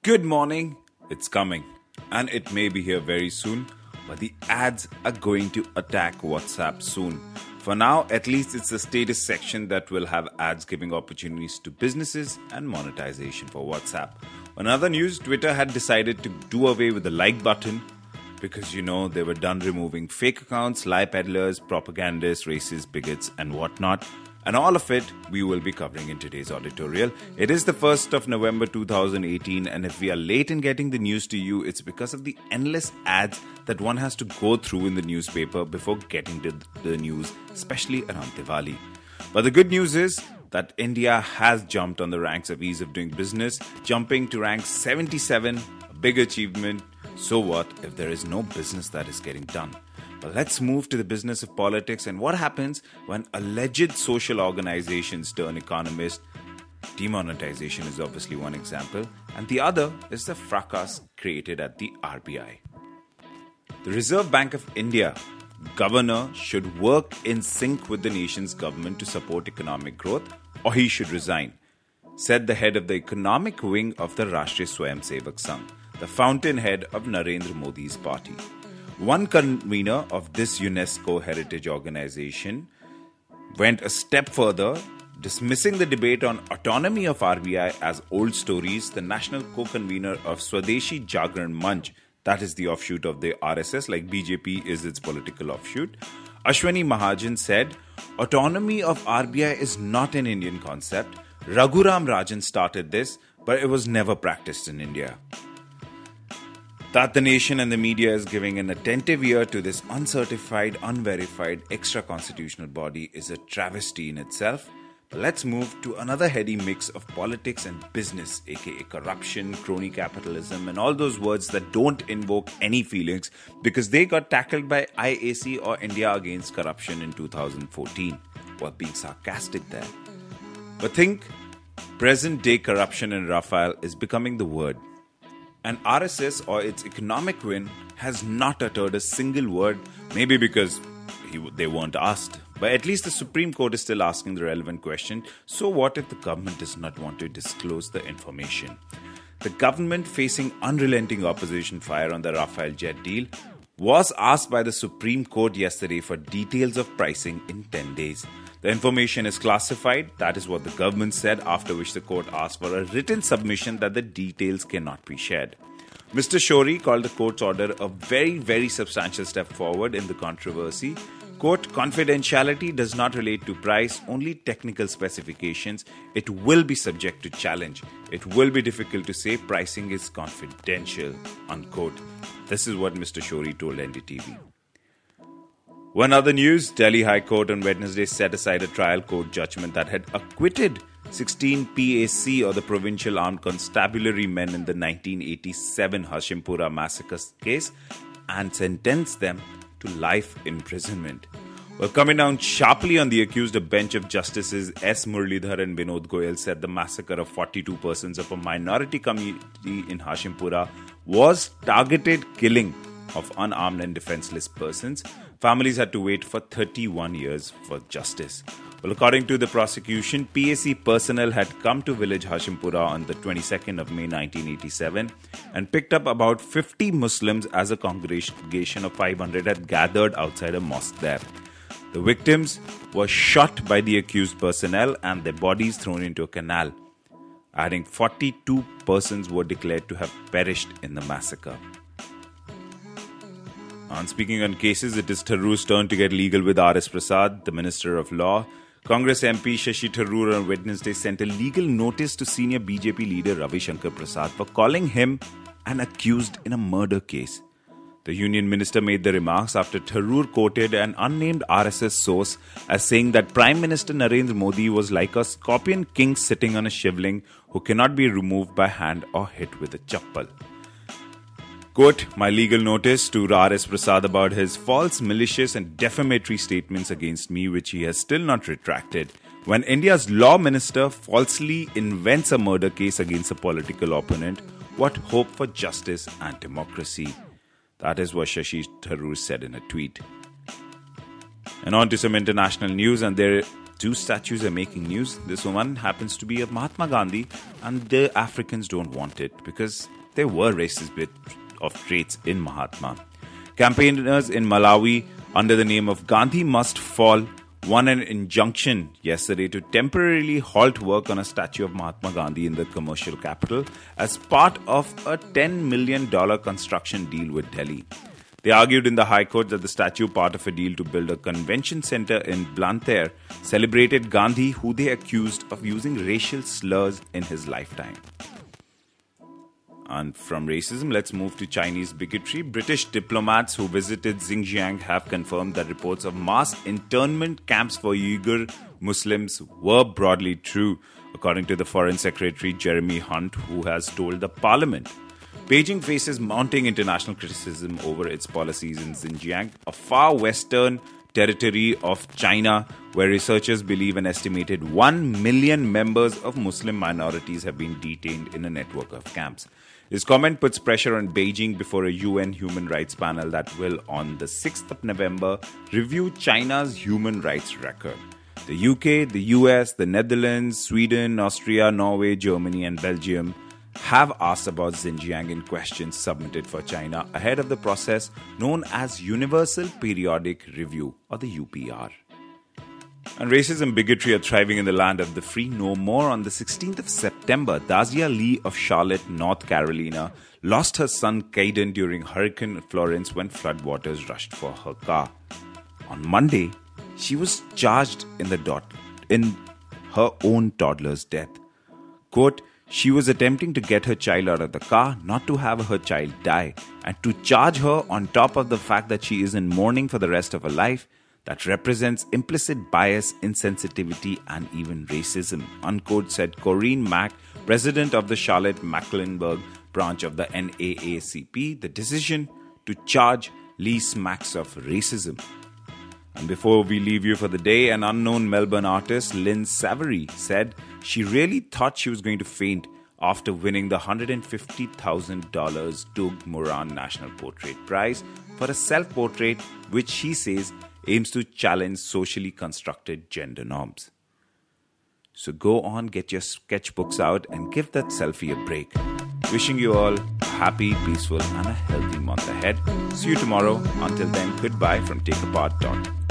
Good morning. It's coming. And it may be here very soon. But the ads are going to attack WhatsApp soon. For now, at least it's the status section that will have ads giving opportunities to businesses and monetization for WhatsApp. On other news, Twitter had decided to do away with the like button because, they were done removing fake accounts, lie peddlers, propagandists, racists, bigots, and whatnot. And all of it we will be covering in today's editorial. It is the 1st of November 2018, and if we are late in getting the news to you, it's because of the endless ads that one has to go through in the newspaper before getting to the news, especially around Diwali. But the good news is that India has jumped on the ranks of ease of doing business, jumping to rank 77, a big achievement. So what if there is no business that is getting done? But let's move to the business of politics and what happens when alleged social organizations turn economist. Demonetization is obviously one example, and the other is the fracas created at the RBI. The Reserve Bank of India governor should work in sync with the nation's government to support economic growth, or he should resign, said the head of the economic wing of the Rashtriya Swayamsevak Sangh, the fountainhead of Narendra Modi's party. One convener of this UNESCO heritage organization went a step further, dismissing the debate on autonomy of RBI as old stories. The national co-convener of Swadeshi Jagran Manch, that is the offshoot of the RSS, like BJP is its political offshoot, Ashwani Mahajan said, autonomy of RBI is not an Indian concept. Raghuram Rajan started this, but it was never practiced in India. That the nation and the media is giving an attentive ear to this uncertified, unverified, extra-constitutional body is a travesty in itself. But let's move to another heady mix of politics and business, aka corruption, crony capitalism, and all those words that don't invoke any feelings because they got tackled by IAC or India Against Corruption in 2014. While being sarcastic there. But think, present-day corruption in Rafale is becoming the word. And RSS or its economic wing has not uttered a single word, maybe because they weren't asked. But at least the Supreme Court is still asking the relevant question, so what if the government does not want to disclose the information? The government, facing unrelenting opposition fire on the Rafale jet deal, was asked by the Supreme Court yesterday for details of pricing in 10 days. The information is classified, that is what the government said, after which the court asked for a written submission that the details cannot be shared. Mr. Shourie called the court's order a very, very substantial step forward in the controversy. Quote, confidentiality does not relate to price, only technical specifications. It will be subject to challenge. It will be difficult to say pricing is confidential, unquote. This is what Mr. Shourie told NDTV. One other news, Delhi High Court on Wednesday set aside a trial court judgment that had acquitted 16 PAC or the Provincial Armed Constabulary men in the 1987 Hashimpura massacre case and sentenced them to life imprisonment. Well, coming down sharply on the accused, a bench of Justices S. Muralidhar and Vinod Goyal said the massacre of 42 persons of a minority community in Hashimpura was targeted killing of unarmed and defenseless persons. Families had to wait for 31 years for justice. Well, according to the prosecution, PAC personnel had come to village Hashimpura on the 22nd of May 1987 and picked up about 50 Muslims as a congregation of 500 had gathered outside a mosque there. The victims were shot by the accused personnel and their bodies thrown into a canal. Adding 42 persons were declared to have perished in the massacre. On speaking on cases, it is Tharoor's turn to get legal with R.S. Prasad, the Minister of Law. Congress MP Shashi Tharoor on Wednesday sent a legal notice to senior BJP leader Ravi Shankar Prasad for calling him an accused in a murder case. The union minister made the remarks after Tharoor quoted an unnamed RSS source as saying that Prime Minister Narendra Modi was like a scorpion king sitting on a shivling who cannot be removed by hand or hit with a chappal. Quote, my legal notice to R.S. Prasad about his false, malicious and defamatory statements against me, which he has still not retracted. When India's law minister falsely invents a murder case against a political opponent, what hope for justice and democracy? That is what Shashi Tharoor said in a tweet. And on to some international news, and there two statues are making news. This one happens to be of Mahatma Gandhi, and the Africans don't want it because there were racist bit of traits in Mahatma. Campaigners in Malawi, under the name of Gandhi Must Fall, won an injunction yesterday to temporarily halt work on a statue of Mahatma Gandhi in the commercial capital as part of a $10 million construction deal with Delhi. They argued in the High Court that the statue, part of a deal to build a convention center in Blantyre, celebrated Gandhi, who they accused of using racial slurs in his lifetime. And from racism, let's move to Chinese bigotry. British diplomats who visited Xinjiang have confirmed that reports of mass internment camps for Uyghur Muslims were broadly true, according to the Foreign Secretary Jeremy Hunt, who has told the parliament. Beijing faces mounting international criticism over its policies in Xinjiang, a far western territory of China, where researchers believe an estimated 1 million members of Muslim minorities have been detained in a network of camps. His comment puts pressure on Beijing before a UN human rights panel that will, on the 6th of November, review China's human rights record. The UK, the US, the Netherlands, Sweden, Austria, Norway, Germany, and Belgium have asked about Xinjiang in questions submitted for China ahead of the process known as Universal Periodic Review, or the UPR. And racism and bigotry are thriving in the land of the free no more. On the 16th of September, Dasia Lee of Charlotte, North Carolina, lost her son Caden during Hurricane Florence when floodwaters rushed for her car. On Monday, she was charged in her own toddler's death. Quote, she was attempting to get her child out of the car, not to have her child die, and to charge her on top of the fact that she is in mourning for the rest of her life, that represents implicit bias, insensitivity, and even racism, unquote, said Corinne Mack, president of the Charlotte-Mecklenburg branch of the NAACP. The decision to charge Lee smacks of racism. And before we leave you for the day, an unknown Melbourne artist, Lynn Savory, said she really thought she was going to faint after winning the $150,000 Doug Moran National Portrait Prize for a self-portrait which she says aims to challenge socially constructed gender norms. So go on, get your sketchbooks out and give that selfie a break. Wishing you all a happy, peaceful and a healthy month ahead. See you tomorrow. Until then, goodbye from TakeApart.com.